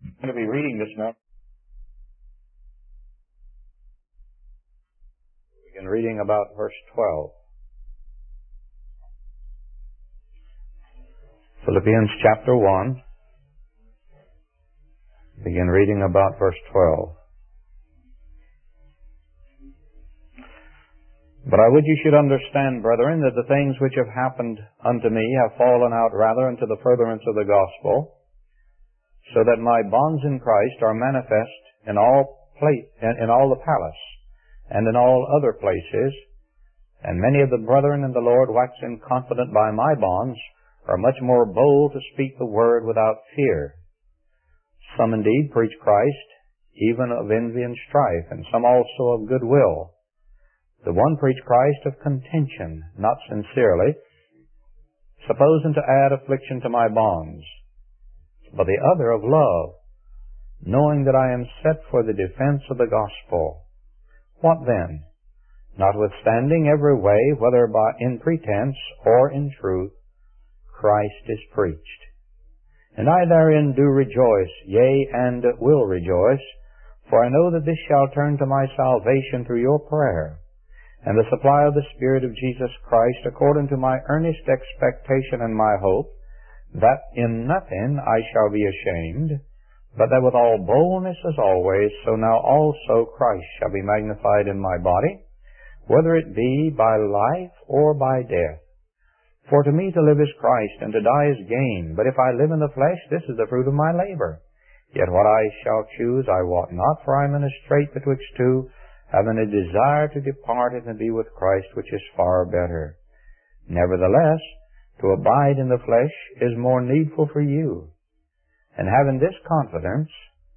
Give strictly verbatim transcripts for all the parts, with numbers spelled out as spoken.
I'm going to be reading this now. We begin reading about verse twelve. Philippians chapter one. Begin reading about verse twelve. But I would you should understand, brethren, that the things which have happened unto me have fallen out rather unto the furtherance of the gospel, so that my bonds in Christ are manifest in all place, in all the palace, and in all other places. And many of the brethren in the Lord, waxing confident by my bonds, are much more bold to speak the word without fear. Some indeed preach Christ, even of envy and strife, and some also of goodwill. The one preach Christ of contention, not sincerely, supposing to add affliction to my bonds, but the other of love, knowing that I am set for the defense of the gospel. What then? Notwithstanding every way, whether by in pretense or in truth, Christ is preached. And I therein do rejoice, yea, and will rejoice, for I know that this shall turn to my salvation through your prayer, and the supply of the Spirit of Jesus Christ, according to my earnest expectation and my hope, that in nothing I shall be ashamed, but that with all boldness as always, so now also Christ shall be magnified in my body, whether it be by life or by death. For to me to live is Christ, and to die is gain. But if I live in the flesh, this is the fruit of my labor. Yet what I shall choose I wot not, for I am in a strait betwixt two, having a desire to depart and be with Christ, which is far better. Nevertheless, to abide in the flesh is more needful for you. And having this confidence,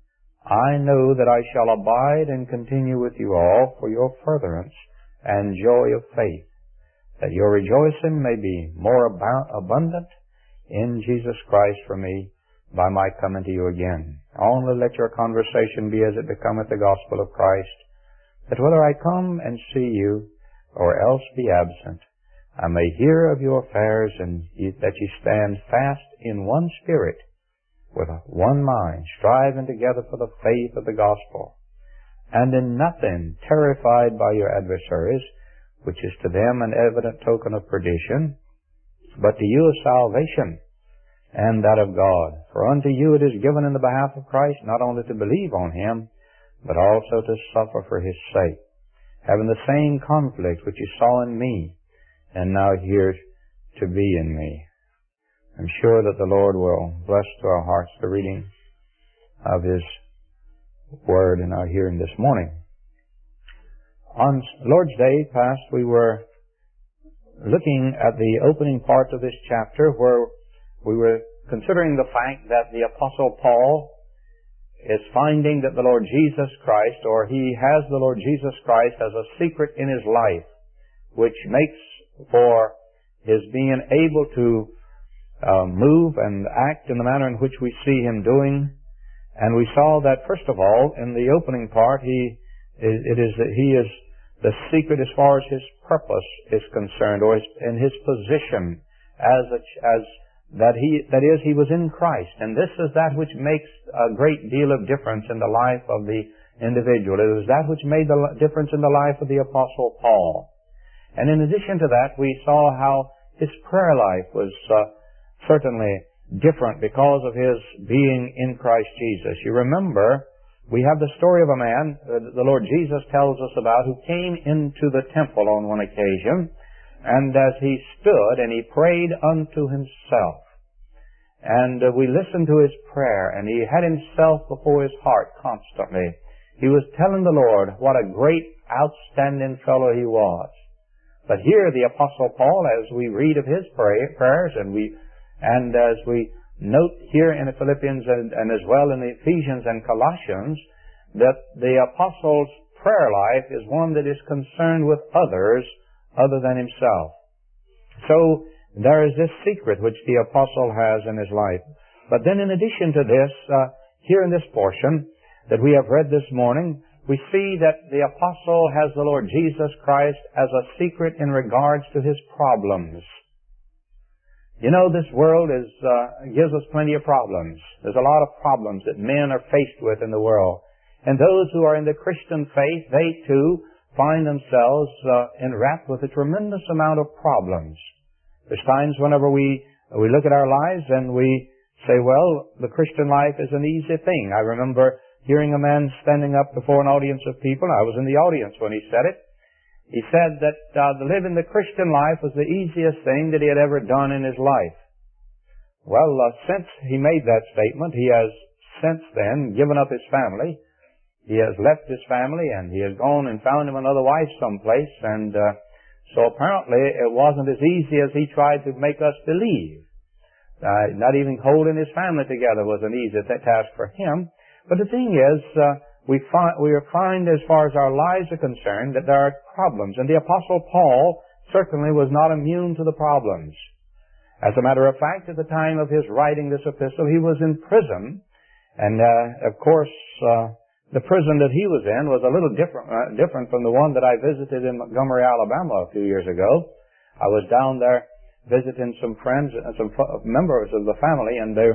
I know that I shall abide and continue with you all for your furtherance and joy of faith, that your rejoicing may be more ab- abundant in Jesus Christ for me by my coming to you again. Only let your conversation be as it becometh the gospel of Christ, that whether I come and see you, or else be absent, I may hear of your affairs, and that ye stand fast in one spirit, with one mind, striving together for the faith of the gospel, and in nothing terrified by your adversaries, which is to them an evident token of perdition, but to you a salvation, and that of God. For unto you it is given in the behalf of Christ not only to believe on Him, but also to suffer for His sake, having the same conflict which you saw in me, and now hear to be in me. I'm sure that the Lord will bless to our hearts the reading of His Word in our hearing this morning. On Lord's Day past, we were looking at the opening part of this chapter, where we were considering the fact that the Apostle Paul is finding that the Lord Jesus Christ, or he has the Lord Jesus Christ as a secret in his life, which makes for his being able to uh, move and act in the manner in which we see him doing. And we saw that, first of all, in the opening part, he it is that he is the secret as far as his purpose is concerned, or his, in his position as a, as that he that is he was in Christ, and this is that which makes a great deal of difference in the life of the individual. It was that which made the difference in the life of the Apostle Paul. And in addition to that, we saw how his prayer life was uh, certainly different because of his being in Christ Jesus. You remember, we have the story of a man, uh, the Lord Jesus tells us about, who came into the temple on one occasion, and as he stood and he prayed unto himself, and uh, we listened to his prayer, and he had himself before his heart constantly. He was telling the Lord what a great, outstanding fellow he was. But here the Apostle Paul, as we read of his pray- prayers, and we and as we note here in the Philippians and, and as well in the Ephesians and Colossians, that the Apostle's prayer life is one that is concerned with others other than himself. So there is this secret which the Apostle has in his life. But then in addition to this, uh, here in this portion that we have read this morning, we see that the Apostle has the Lord Jesus Christ as a secret in regards to his problems. You know, this world is, uh, gives us plenty of problems. There's a lot of problems that men are faced with in the world. And those who are in the Christian faith, they too find themselves uh, enwrapped with a tremendous amount of problems. There's times whenever we, we look at our lives and we say, well, the Christian life is an easy thing. I remember hearing a man standing up before an audience of people. I was in the audience when he said it. He said that uh, to live in the Christian life was the easiest thing that he had ever done in his life. Well, uh, since he made that statement, he has since then given up his family. He has left his family and he has gone and found him another wife someplace. And uh, so apparently it wasn't as easy as he tried to make us believe. Uh, not even holding his family together was an easy task for him. But the thing is, uh, we find, we find as far as our lives are concerned that there are problems. And the Apostle Paul certainly was not immune to the problems. As a matter of fact, at the time of his writing this epistle, he was in prison. And, uh, of course, uh, the prison that he was in was a little different, uh, different from the one that I visited in Montgomery, Alabama a few years ago. I was down there visiting some friends and some members of the family, and they,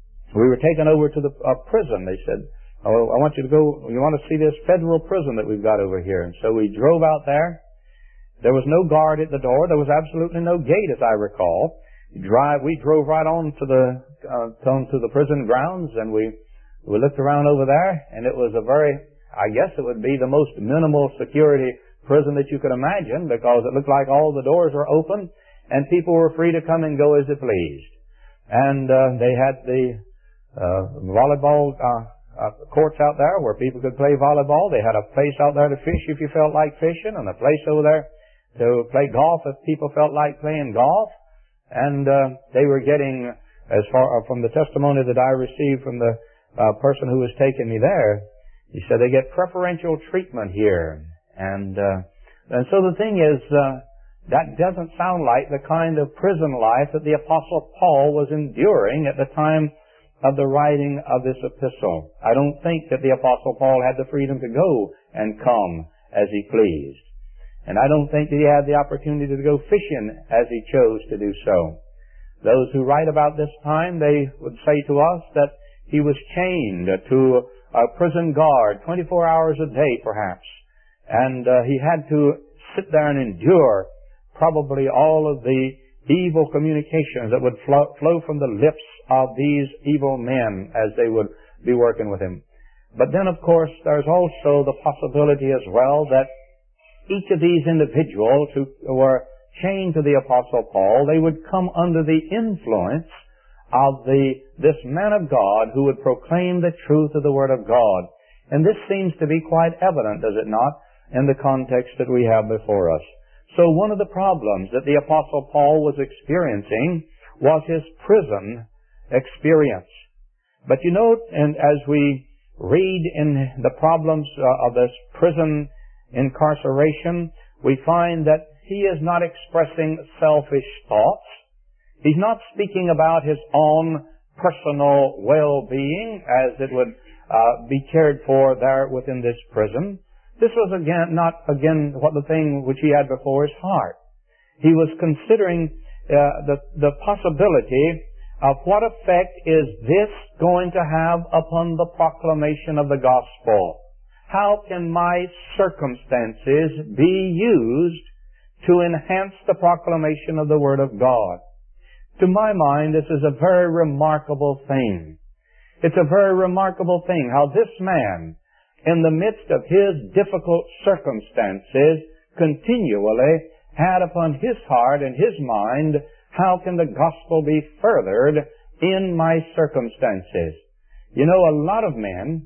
we were taken over to the uh, prison. They said, oh, I want you to go, you want to see this federal prison that we've got over here. And so we drove out there. There was no guard at the door. There was absolutely no gate, as I recall. You drive, we drove right on to the, uh, to the prison grounds, and we, we looked around over there, and it was a very, I guess it would be the most minimal security prison that you could imagine, because it looked like all the doors were open, and people were free to come and go as they pleased. And, uh, they had the, uh, volleyball, uh, Uh, courts out there where people could play volleyball. They had a place out there to fish if you felt like fishing, and a place over there to play golf if people felt like playing golf. And uh, they were getting, as far uh, from the testimony that I received from the uh, person who was taking me there, he said they get preferential treatment here. And uh, and so the thing is, uh, that doesn't sound like the kind of prison life that the Apostle Paul was enduring at the time of the writing of this epistle. I don't think that the Apostle Paul had the freedom to go and come as he pleased. And I don't think that he had the opportunity to go fishing as he chose to do so. Those who write about this time, they would say to us that he was chained to a prison guard twenty-four hours a day perhaps. And uh, he had to sit there and endure probably all of the evil communications that would flow, flow from the lips of these evil men as they would be working with him. But then, of course, there's also the possibility as well that each of these individuals who were chained to the Apostle Paul, they would come under the influence of the this man of God who would proclaim the truth of the Word of God. And this seems to be quite evident, does it not, in the context that we have before us. So one of the problems that the Apostle Paul was experiencing was his prison experience. But you note, and as we read in the problems uh, of this prison incarceration, we find that he is not expressing selfish thoughts. He's not speaking about his own personal well-being as it would uh, be cared for there within this prison. This was again not again what the thing which he had before his heart. He was considering uh, the the possibility of what effect is this going to have upon the proclamation of the gospel. How can my circumstances be used to enhance the proclamation of the Word of God? To my mind, this is a very remarkable thing. It's a very remarkable thing how this man, in the midst of his difficult circumstances, continually had upon his heart and his mind, how can the gospel be furthered in my circumstances? You know, a lot of men,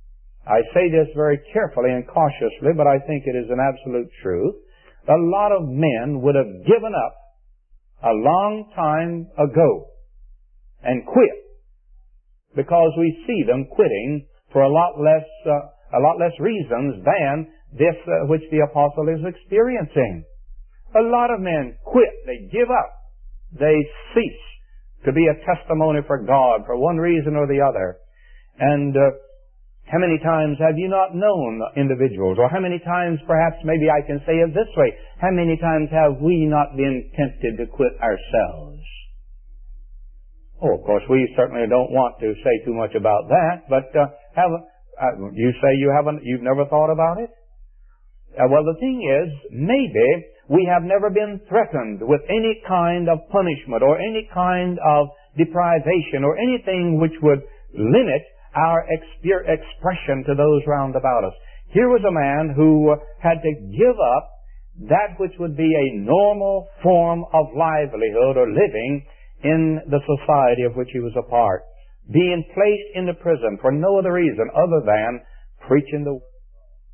I say this very carefully and cautiously, but I think it is an absolute truth, a lot of men would have given up a long time ago and quit, because we see them quitting for a lot less uh, a lot less reasons than this uh, which the apostle is experiencing. A lot of men quit. They give up. They cease to be a testimony for God for one reason or the other. And uh, how many times have you not known individuals, or how many times, perhaps maybe I can say it this way, how many times have we not been tempted to quit ourselves? Oh, of course, we certainly don't want to say too much about that, but uh, have uh, you say you haven't, you've never thought about it? Uh, well, the thing is, maybe we have never been threatened with any kind of punishment or any kind of deprivation or anything which would limit our exper- expression to those round about us. Here was a man who had to give up that which would be a normal form of livelihood or living in the society of which he was a part, being placed into prison for no other reason other than preaching the word.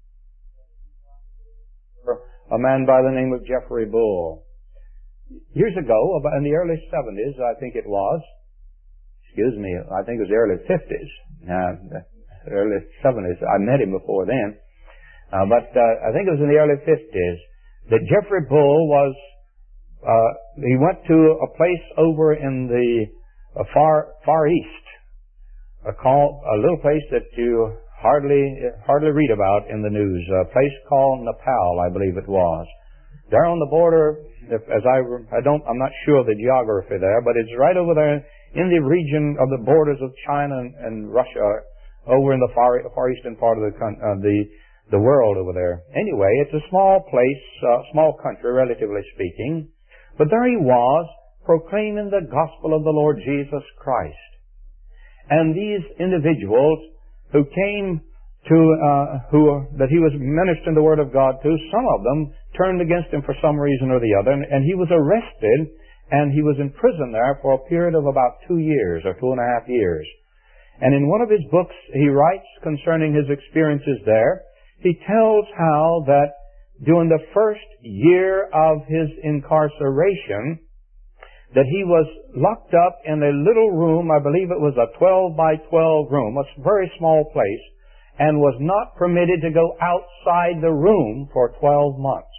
A man by the name of Jeffrey Bull. Years ago, in the early seventies, I think it was, excuse me, I think it was the early fifties, uh, early seventies, I met him before then, uh, but uh, I think it was in the early fifties, that Jeffrey Bull was, uh, he went to a place over in the uh, far far east, a, call, a little place that you hardly hardly read about in the news, a place called Nepal, I believe it was. There on the border, if, as I, I don't, I'm not sure of the geography there, but it's right over there in the region of the borders of China and, and Russia, over in the far, far eastern part of the, uh, the the world over there. Anyway, it's a small place, uh, small country, relatively speaking, but there he was proclaiming the gospel of the Lord Jesus Christ. And these individuals who came to, uh, who, that he was ministering the Word of God to, some of them turned against him for some reason or the other, and, and he was arrested, and he was in prison there for a period of about two years, or two and a half years. And in one of his books, he writes concerning his experiences there, he tells how that during the first year of his incarceration, that he was locked up in a little room, I believe it was a twelve by twelve room, a very small place, and was not permitted to go outside the room for twelve months.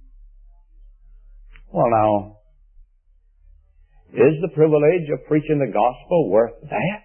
Well now, is the privilege of preaching the gospel worth that?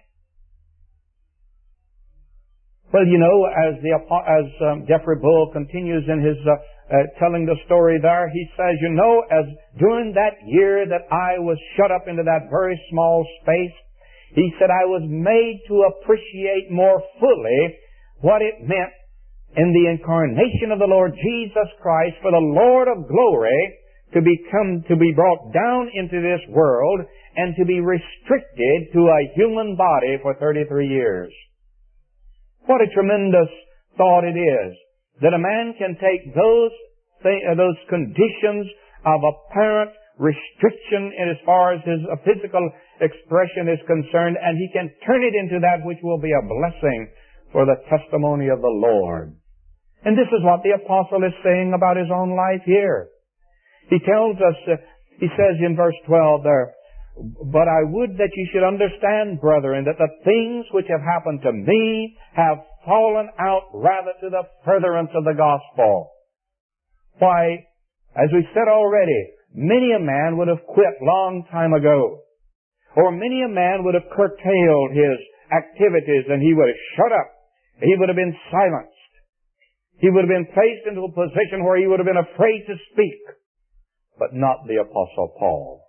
Well, you know, as the as um, Jeffrey Bull continues in his uh, uh, telling the story there, he says, you know, as during that year that I was shut up into that very small space, he said, I was made to appreciate more fully what it meant in the incarnation of the Lord Jesus Christ for the Lord of glory to become, to be brought down into this world and to be restricted to a human body for thirty-three years. What a tremendous thought it is that a man can take those th- those conditions of apparent restriction in as far as his uh, physical expression is concerned, and he can turn it into that which will be a blessing for the testimony of the Lord. And this is what the apostle is saying about his own life here. He tells us, uh, he says in verse twelve there, but I would that you should understand, brethren, that the things which have happened to me have fallen out rather to the furtherance of the gospel. Why, as we said already, many a man would have quit long time ago. Or many a man would have curtailed his activities and he would have shut up. He would have been silenced. He would have been placed into a position where he would have been afraid to speak. But not the Apostle Paul.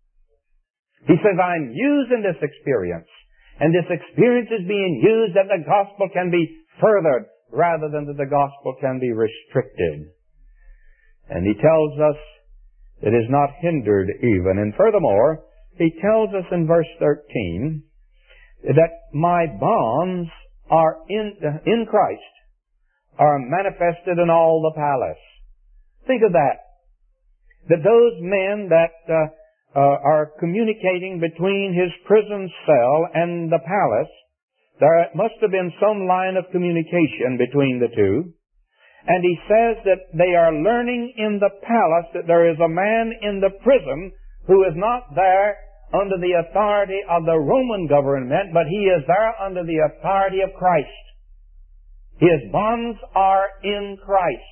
He says, I'm using this experience, and this experience is being used that the gospel can be furthered rather than that the gospel can be restricted. And he tells us it is not hindered even. And furthermore, he tells us in verse thirteen that my bonds are in, in Christ, are manifested in all the palace. Think of that. That those men that uh, Uh, are communicating between his prison cell and the palace. There must have been some line of communication between the two. And he says that they are learning in the palace that there is a man in the prison who is not there under the authority of the Roman government, but he is there under the authority of Christ. His bonds are in Christ.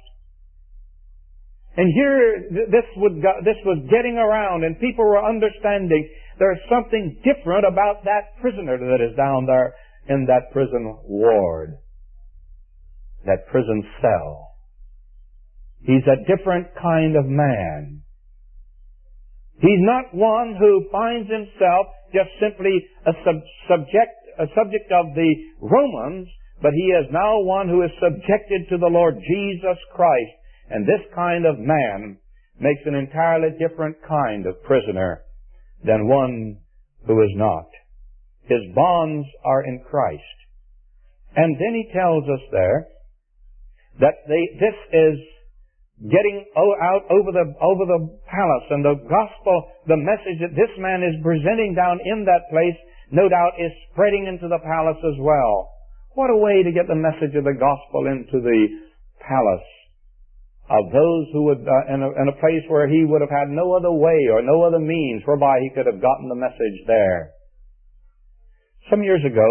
And here, this would go, this was getting around, and people were understanding there's something different about that prisoner that is down there in that prison ward, that prison cell. He's a different kind of man. He's not one who finds himself just simply a sub- subject, a subject of the Romans, but he is now one who is subjected to the Lord Jesus Christ. And this kind of man makes an entirely different kind of prisoner than one who is not. His bonds are in Christ. And then he tells us there that they, this is getting out over the, over the palace, and the gospel, the message that this man is presenting down in that place, no doubt is spreading into the palace as well. What a way to get the message of the gospel into the palace of those who would, uh, in, a, in a place where he would have had no other way or no other means whereby he could have gotten the message there. Some years ago,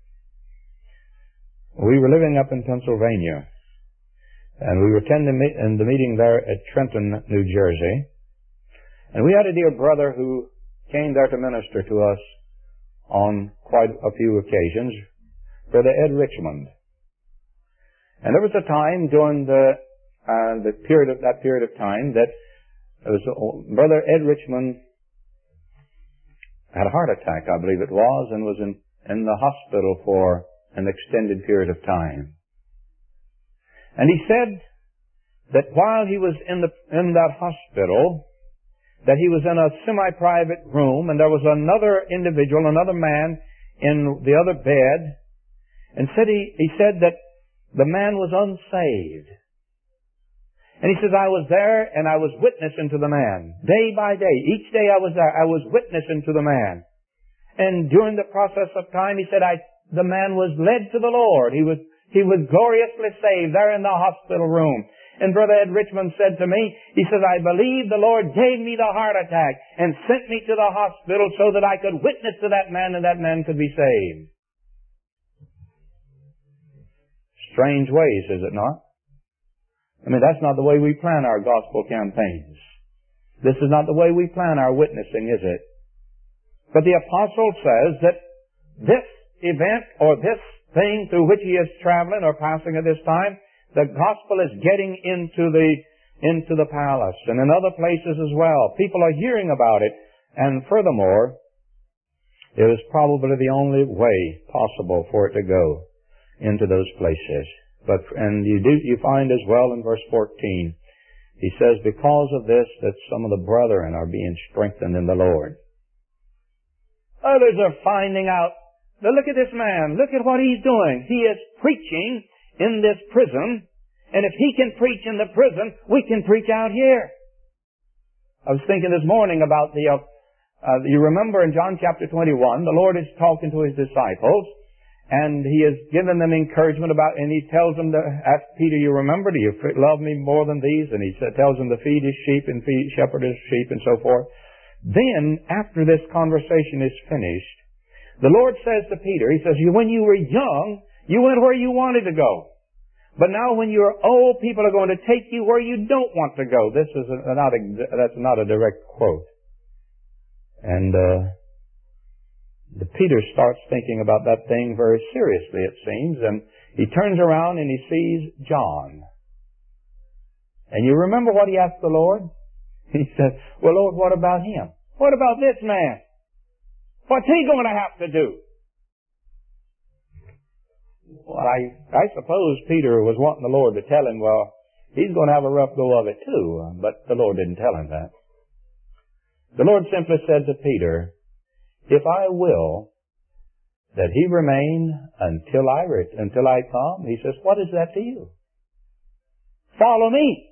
we were living up in Pennsylvania, and we were attending the meeting there at Trenton, New Jersey. And we had a dear brother who came there to minister to us on quite a few occasions, Brother Ed Richmond. And there was a time during the uh, the period of that period of time that it was uh, Brother Ed Richmond had a heart attack, I believe it was, and was in, in the hospital for an extended period of time. And he said that while he was in the in that hospital, that he was in a semi-private room, and there was another individual, another man, in the other bed, and said he, he said that the man was unsaved. And he says, I was there, and I was witnessing to the man. Day by day, each day I was there, I was witnessing to the man. And during the process of time, he said, I, the man was led to the Lord. He was He was gloriously saved there in the hospital room. And Brother Ed Richmond said to me, he says, I believe the Lord gave me the heart attack and sent me to the hospital so that I could witness to that man and that man could be saved. Strange ways, is it not? I mean, that's not the way we plan our gospel campaigns. This is not the way we plan our witnessing, is it? But the apostle says that this event or this thing through which he is traveling or passing at this time, the gospel is getting into the into the palace and in other places as well. People are hearing about it, and furthermore, it is probably the only way possible for it to go into those places. But and you do you find as well in verse fourteen, he says, because of this that some of the brethren are being strengthened in the Lord. Others are finding out. Now look at this man. Look at what he's doing. He is preaching in this prison. And if he can preach in the prison, we can preach out here. I was thinking this morning about the, uh, uh, you remember in John chapter twenty-one, the Lord is talking to his disciples. And he has given them encouragement about, and he tells them to ask Peter, you remember, do you love me more than these? And he tells them to feed his sheep and feed, shepherd his sheep and so forth. Then, after this conversation is finished, the Lord says to Peter, he says, when you were young, you went where you wanted to go. But now when you're old, people are going to take you where you don't want to go. This is a, not a, that's not a direct quote. And, uh, the Peter starts thinking about that thing very seriously, it seems, and he turns around and he sees John. And you remember what he asked the Lord? He said, well, Lord, what about him? What about this man? What's he going to have to do? Well, I, I suppose Peter was wanting the Lord to tell him, well, he's going to have a rough go of it too, but the Lord didn't tell him that. The Lord simply said to Peter, if I will that he remain until I until I come, he says, what is that to you? Follow me.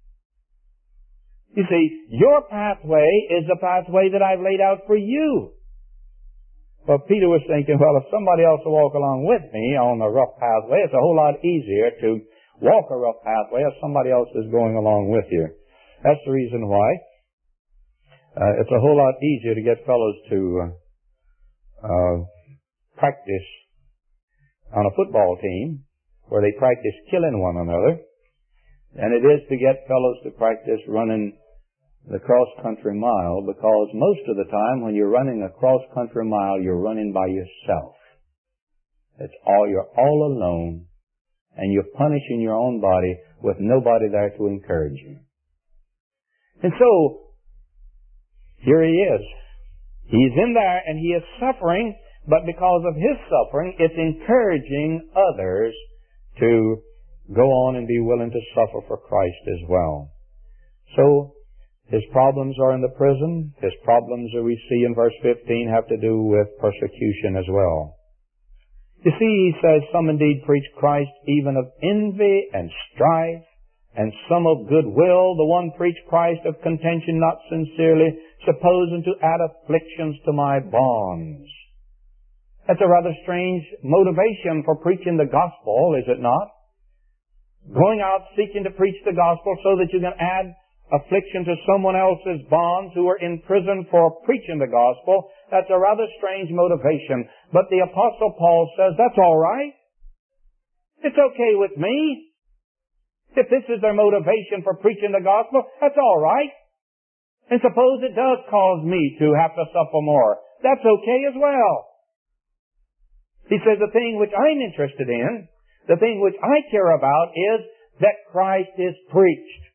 You see, your pathway is the pathway that I've laid out for you. But Peter was thinking, well, if somebody else will walk along with me on the rough pathway, it's a whole lot easier to walk a rough pathway if somebody else is going along with you. That's the reason why. Uh, it's a whole lot easier to get fellows to uh, uh, practice on a football team where they practice killing one another than it is to get fellows to practice running the cross-country mile, because most of the time when you're running a cross-country mile, you're running by yourself. It's all, you're all alone, and you're punishing your own body with nobody there to encourage you. And so, here he is. He's in there and he is suffering, but because of his suffering, it's encouraging others to go on and be willing to suffer for Christ as well. So, his problems are in the prison. His problems that we see in verse fifteen have to do with persecution as well. You see, he says, some indeed preach Christ even of envy and strife, and some of goodwill. The one preach Christ of contention, not sincerely, supposing to add afflictions to my bonds. That's a rather strange motivation for preaching the gospel, is it not? Going out seeking to preach the gospel so that you can add affliction to someone else's bonds who are in prison for preaching the gospel. That's a rather strange motivation. But the Apostle Paul says, that's all right. It's okay with me. If this is their motivation for preaching the gospel, that's all right. And suppose it does cause me to have to suffer more. That's okay as well. He says the thing which I'm interested in, the thing which I care about is that Christ is preached.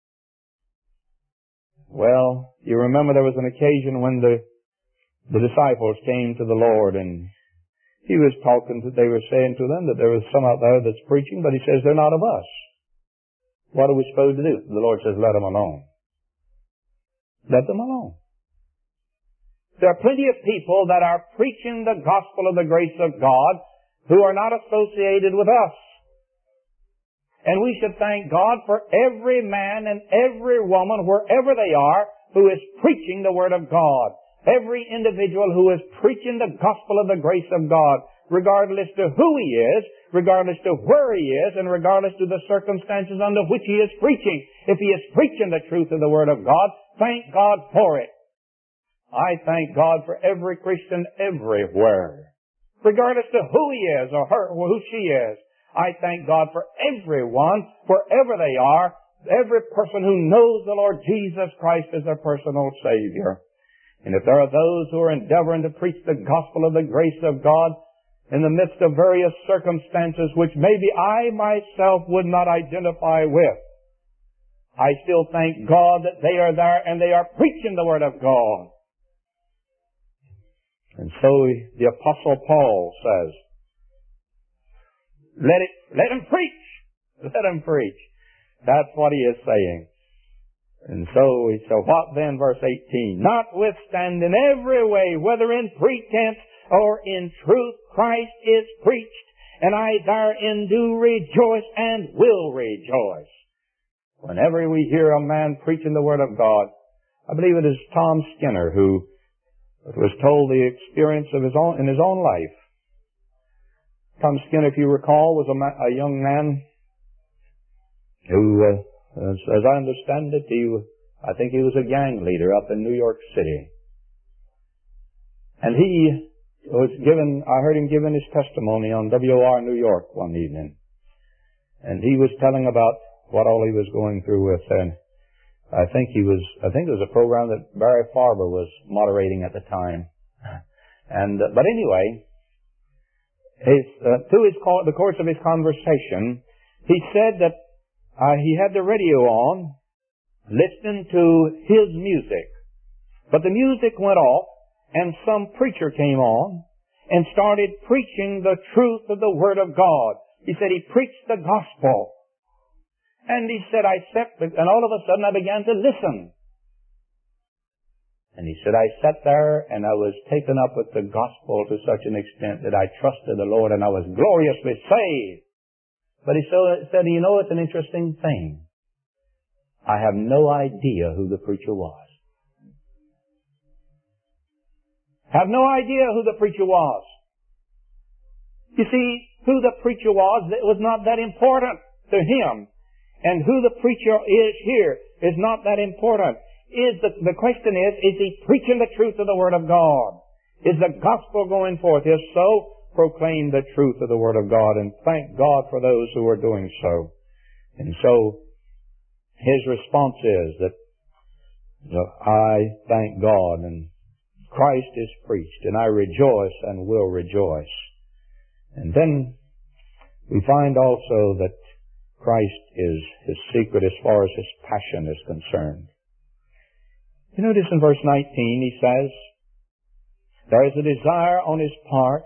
Well, you remember there was an occasion when the the disciples came to the Lord and he was talking to, they were saying to them that there was some out there that's preaching, but he says they're not of us. What are we supposed to do? The Lord says, let them alone. Let them alone. There are plenty of people that are preaching the gospel of the grace of God who are not associated with us. And we should thank God for every man and every woman, wherever they are, who is preaching the Word of God. Every individual who is preaching the gospel of the grace of God, regardless to who he is, regardless to where he is, and regardless to the circumstances under which he is preaching. If he is preaching the truth of the Word of God, thank God for it. I thank God for every Christian everywhere, regardless to who he is or her, or who she is. I thank God for everyone, wherever they are, every person who knows the Lord Jesus Christ as their personal Savior. And if there are those who are endeavoring to preach the gospel of the grace of God in the midst of various circumstances which maybe I myself would not identify with, I still thank God that they are there and they are preaching the Word of God. And so the Apostle Paul says, Let it, let him preach. Let him preach. That's what he is saying. And so, so what then, verse eighteen? Notwithstanding every way, whether in pretense or in truth, Christ is preached, and I therein do rejoice and will rejoice. Whenever we hear a man preaching the Word of God, I believe it is Tom Skinner who was told the experience of his own, in his own life. Tom Skinner, if you recall, was a, ma- a young man who, uh, as, as I understand it, he, I think he was a gang leader up in New York City. And he was given, I heard him giving his testimony on W O R New York one evening. And he was telling about what all he was going through with, and I think he was, I think it was a program that Barry Farber was moderating at the time. And, uh, but anyway, His, uh, through his call, the course of his conversation, he said that uh, he had the radio on, listening to his music. But the music went off, and some preacher came on and started preaching the truth of the Word of God. He said he preached the gospel. And he said, I sat, and all of a sudden I began to listen. And he said, I sat there and I was taken up with the gospel to such an extent that I trusted the Lord and I was gloriously saved. But he said, you know, it's an interesting thing. I have no idea who the preacher was. Have no idea who the preacher was. You see, who the preacher was, it was not that important to him. And who the preacher is here is not that important. Is the, the question is, is he preaching the truth of the Word of God? Is the gospel going forth? If so, proclaim the truth of the Word of God, and thank God for those who are doing so. And so, his response is that, you know, I thank God, and Christ is preached, and I rejoice and will rejoice. And then we find also that Christ is his secret as far as his passion is concerned. You notice in verse nineteen he says, There is a desire on his part.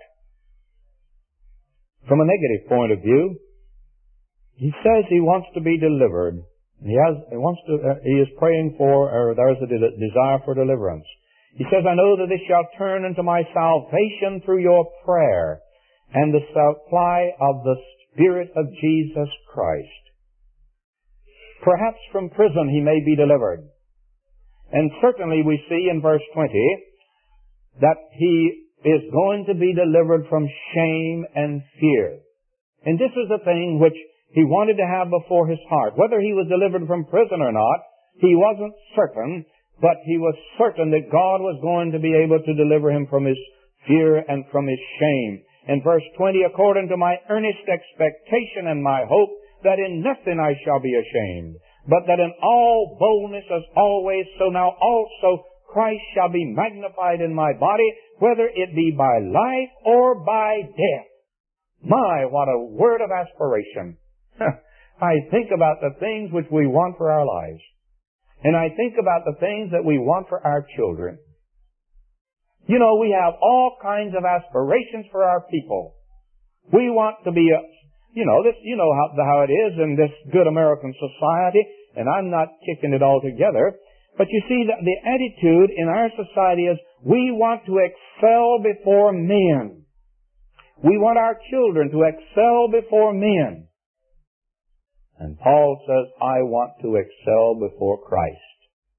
From a negative point of view, he says he wants to be delivered. He has, he wants to, uh, he is praying for, or there is a de- desire for deliverance. He says, I know that this shall turn into my salvation through your prayer and the supply of the Spirit of Jesus Christ. Perhaps from prison he may be delivered. And certainly we see in verse twenty that he is going to be delivered from shame and fear. And this is the thing which he wanted to have before his heart. Whether he was delivered from prison or not, he wasn't certain, but he was certain that God was going to be able to deliver him from his fear and from his shame. In verse twenty, according to my earnest expectation and my hope, that in nothing I shall be ashamed, but that in all boldness as always, so now also Christ shall be magnified in my body, whether it be by life or by death. My, what a word of aspiration. I think about the things which we want for our lives. And I think about the things that we want for our children. You know, we have all kinds of aspirations for our people. We want to be, a, you know, this, you know how, how it is in this good American society, and I'm not kicking it all together. But you see, the, the attitude in our society is we want to excel before men. We want our children to excel before men. And Paul says, I want to excel before Christ.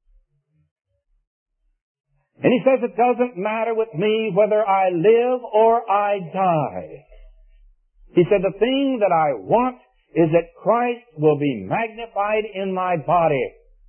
And he says, it doesn't matter with me whether I live or I die. He said, the thing that I want is that Christ will be magnified in my body.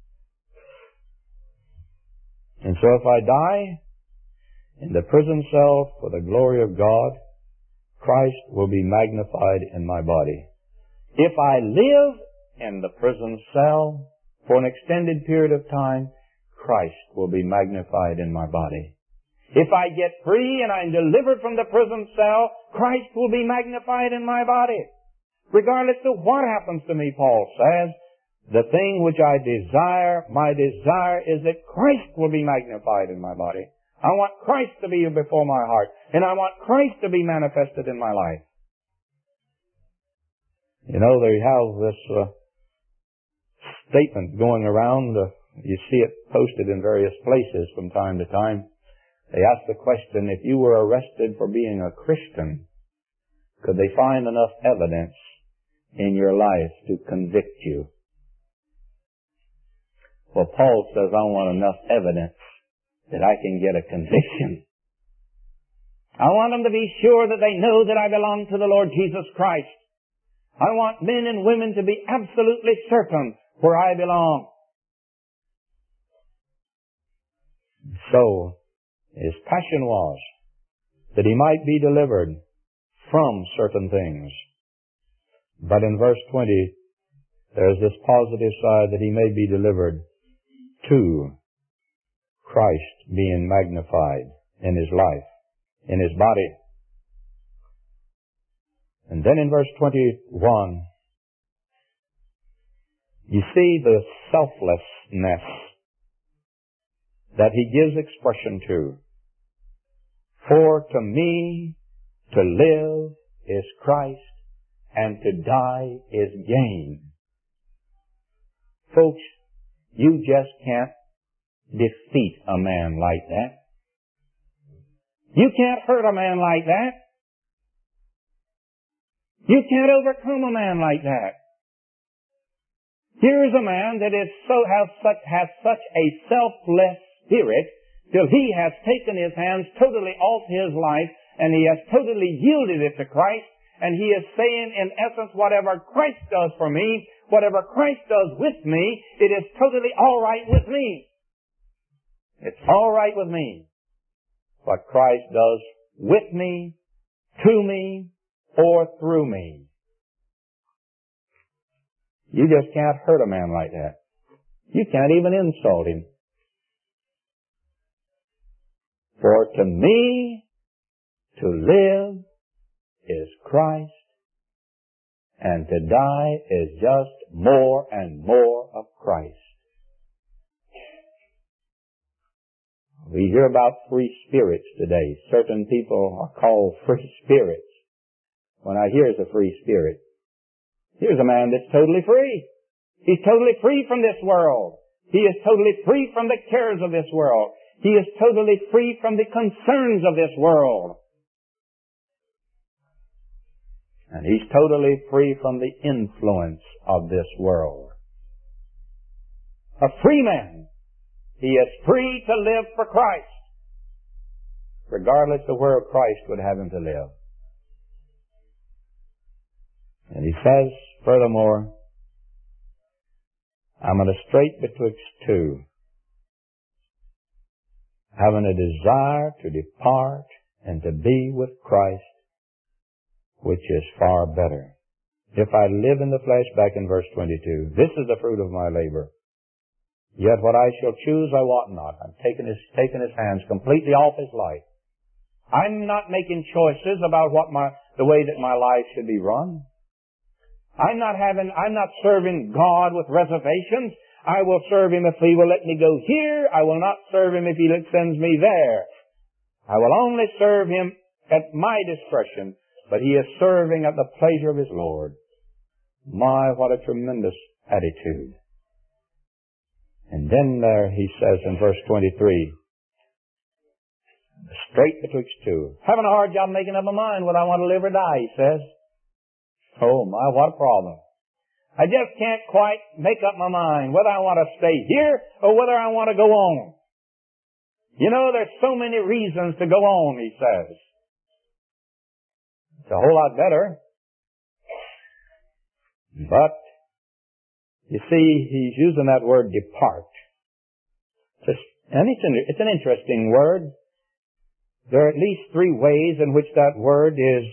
And so if I die in the prison cell for the glory of God, Christ will be magnified in my body. If I live in the prison cell for an extended period of time, Christ will be magnified in my body. If I get free and I'm delivered from the prison cell, Christ will be magnified in my body. Regardless of what happens to me, Paul says, the thing which I desire, my desire is that Christ will be magnified in my body. I want Christ to be before my heart, and I want Christ to be manifested in my life. You know, they have this uh, statement going around. Uh, you see it posted in various places from time to time. They ask the question, if you were arrested for being a Christian, could they find enough evidence in your life to convict you? Well, Paul says, I want enough evidence that I can get a conviction. I want them to be sure that they know that I belong to the Lord Jesus Christ. I want men and women to be absolutely certain where I belong. So, his passion was that he might be delivered from certain things. But in verse twenty, there's this positive side that he may be delivered to Christ being magnified in his life, in his body. And then in verse twenty-one, you see the selflessness that he gives expression to. For to me, to live is Christ, and to die is gain. Folks, you just can't defeat a man like that. You can't hurt a man like that. You can't overcome a man like that. Here is a man that is so has such has such a selfless spirit till he has taken his hands totally off his life and he has totally yielded it to Christ, and he is saying in essence, whatever Christ does for me, whatever Christ does with me, it is totally all right with me. It's all right with me what Christ does with me, to me, or through me. You just can't hurt a man like that. You can't even insult him. For to me, to live is Christ, and to die is just more and more of Christ. We hear about free spirits today. Certain people are called free spirits. When I hear a free spirit, here's a man that's totally free. He's totally free from this world. He is totally free from the cares of this world. He is totally free from the concerns of this world. And he's totally free from the influence of this world. A free man. He is free to live for Christ, regardless of where Christ would have him to live. And he says, furthermore, I'm in a strait betwixt two, having a desire to depart and to be with Christ, which is far better. If I live in the flesh, back in verse twenty-two, this is the fruit of my labor. Yet what I shall choose I wot not. I'm taking his, taking his hands completely off his life. I'm not making choices about what my, the way that my life should be run. I'm not having, I'm not serving God with reservations. I will serve Him if He will let me go here. I will not serve Him if He sends me there. I will only serve Him at my discretion, but He is serving at the pleasure of His Lord. My, what a tremendous attitude. And then there he says in verse twenty-three, straight betwixt two. Having a hard job making up my mind whether I want to live or die, he says. Oh my, what a problem. I just can't quite make up my mind whether I want to stay here or whether I want to go on. You know, there's so many reasons to go on, he says. It's a whole lot better. But, you see, he's using that word depart. Just, and it's an, it's an interesting word. There are at least three ways in which that word is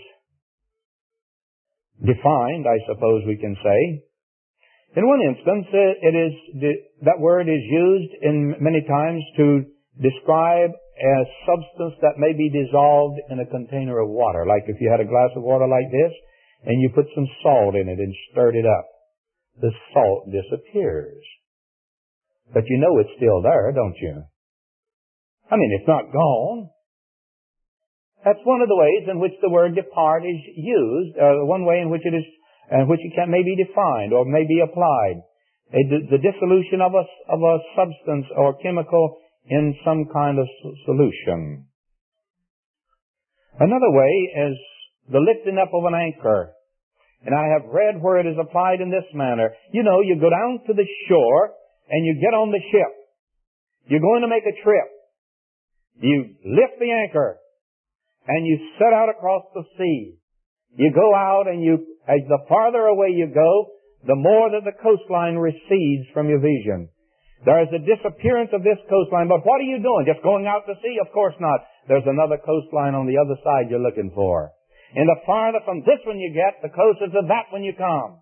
defined, I suppose we can say. In one instance, it is, that word is used in many times to describe a substance that may be dissolved in a container of water. Like if you had a glass of water like this, and you put some salt in it and stirred it up. The salt disappears. But you know it's still there, don't you? I mean, it's not gone. That's one of the ways in which the word depart is used, uh, one way in which it is, in which it can may be defined or may be applied. A, the dissolution of a, of a substance or chemical in some kind of solution. Another way is the lifting up of an anchor. And I have read where it is applied in this manner. You know, you go down to the shore and you get on the ship. You're going to make a trip. You lift the anchor and you set out across the sea. You go out and you, as the farther away you go, the more that the coastline recedes from your vision. There is a disappearance of this coastline, but what are you doing? Just going out to sea? Of course not. There's another coastline on the other side you're looking for. And the farther from this one you get, the closer to that one you come.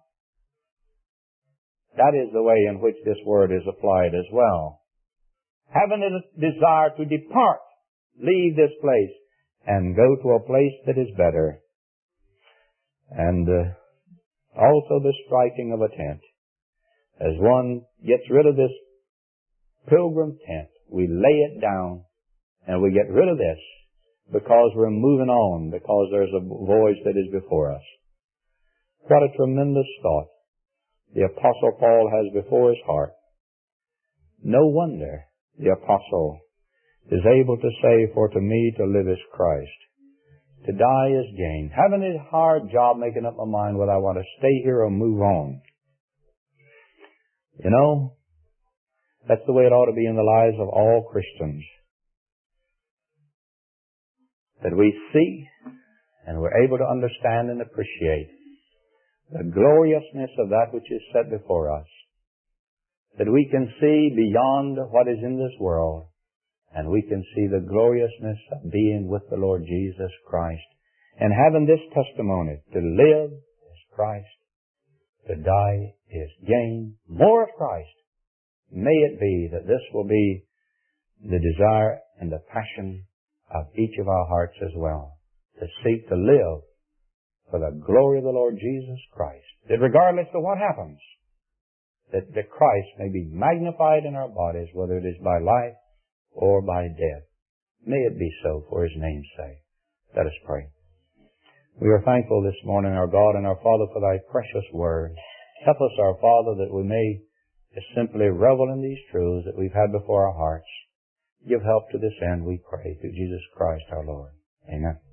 That is the way in which this word is applied as well. Having a desire to depart, leave this place, and go to a place that is better. And uh, also the striking of a tent. As one gets rid of this pilgrim tent, we lay it down, and we get rid of this. Because we're moving on, because there's a voyage that is before us. What a tremendous thought the Apostle Paul has before his heart. No wonder the Apostle is able to say, for to me to live is Christ. To die is gain. Having a hard job making up my mind whether I want to stay here or move on. You know, that's the way it ought to be in the lives of all Christians. That we see and we're able to understand and appreciate the gloriousness of that which is set before us. That we can see beyond what is in this world, and we can see the gloriousness of being with the Lord Jesus Christ. And having this testimony, to live is Christ, to die is gain. More of Christ. May it be that this will be the desire and the passion of each of our hearts as well, to seek to live for the glory of the Lord Jesus Christ. That regardless of what happens, that, that Christ may be magnified in our bodies, whether it is by life or by death. May it be so for His name's sake. Let us pray. We are thankful this morning, our God and our Father, for Thy precious word. Help us, our Father, that we may just simply revel in these truths that we've had before our hearts. Give help to this end, we pray, through Jesus Christ our Lord. Amen.